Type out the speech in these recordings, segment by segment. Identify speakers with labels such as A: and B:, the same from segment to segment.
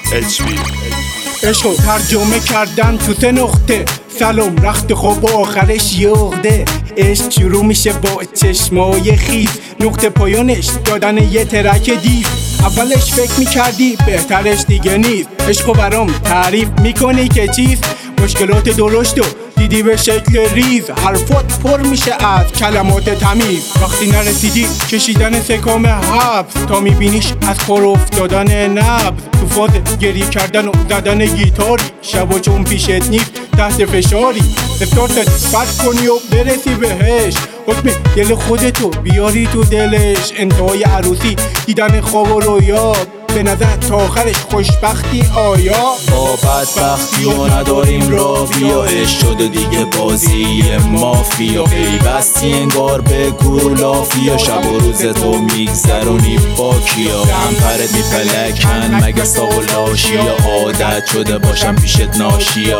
A: عشقو ترجمه کردن تو 3 نقطه، سلام رخت خواب و آخرش یه عقده. عشق شروع میشه با چشمای خیز، نقطه پایانش دادن یه ترک دیز. اولش فکر میکردی بهترش دیگه نیست، عشقو برام تعریف میکنی که چیز. مشکلات درشت و دیدی به شکل ریز، حرفات پر میشه از کلمات تمیز. وقتی نرسیدی کشیدن سکام حبس، تا میبینیش از کار افتادن نبض. تو فاز گریه کردن و زدن گیتاری، شبا چون پیشت نیست تحت فشاری. استارتت بد کنی و برسی بهش، حکم دل خودتو بیاری تو دلش. انتهای عروسی دیدن خواب و رویات، به نظر تا آخرش خوشبختی آیا؟
B: با بدبختی و نداریم را بیا، عشق شد و دیگه بازی مافیا. پیوستی انگار به گور لافیا، شب و روز تو میگذرونی با کیا. غمپرت میپلکن مگه ساق و لاشیا، عادت شده باشم پیشت ناشیا.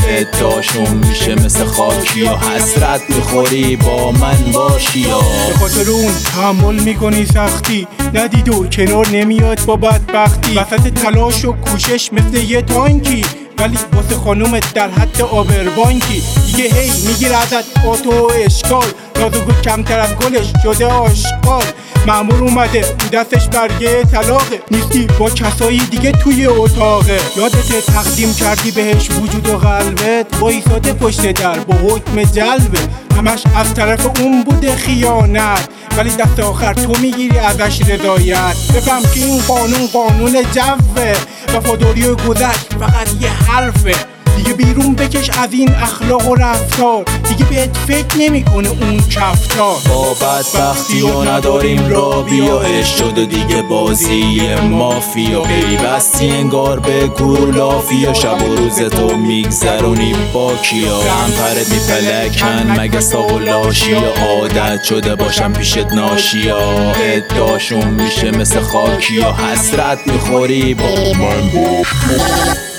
B: ادعاشون میشه مثل خاکیا، حسرت میخوری با من باشیا.
A: به خاطر اون تحمل میکنی سختی، ندید و کنار نمیاد با بدبختی. وسط تلاش و کوشش مثل یه تانکی، ولی واسه خانومت در حد آبربانکی. دیگه هی میگیره ازت آتو و اشکال، نازو کمتر از گلش شده آشغال. مأمور اومده تو دستش برگه طلاقه، نیستی با کسایی دیگه توی اتاقه. یادت تقدیم کردی بهش وجود و قلبت، با ایستاده پشت در با حکم جلبه. همش از طرف اون بوده خیانت، ولی دست آخر تو میگیری ازش رضایت. بفهم که این قانون جوه، وفاداری و گذشت فقط یه حرفه. دیگه بیرون بکش از این اخلاق و رفتار، دیگه بهت فکر نمیکنه اون کفتار.
B: با بدبختی و نداریم را بیا، عشق شد و دیگه بازی مافیا. پیوستی انگار به گور لافیا، شب و روز تو میگذرونی با کیا. غمپرت میپلکن مگه ساق و لاشیا، عادت شده باشم پیشت ناشیا. ادعاشون میشه مثل خاکیا، حسرت میخوری با من.